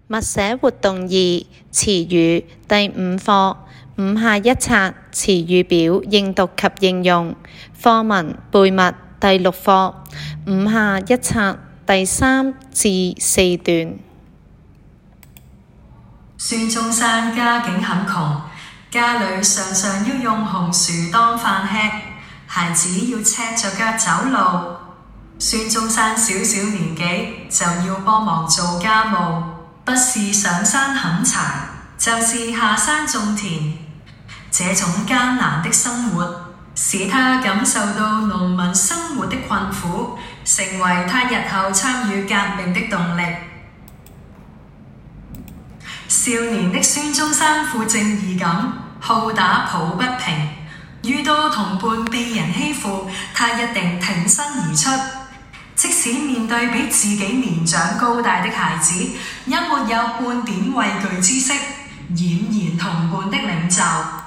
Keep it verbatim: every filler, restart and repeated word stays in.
默寫活動二詞語第五課五下一冊詞語表應讀及應用課文背默第六課五下一冊第三至四段。 孫中山家境很窮，家裏常常要用紅薯當飯吃，孩子要赤着腳走路。孫中山小小年紀就要幫忙做家務，不是上山砍柴，就是下山種田。這種艱難的生活使他感受到農民生活的困苦，成為他日後參與革命的動力。少年的孫中山富正義感，好打抱不平，遇到同伴被人欺負，他一定挺身而出，即使面對比自己年長高大的孩子，也沒有半點畏懼之色，儼然同伴的領袖。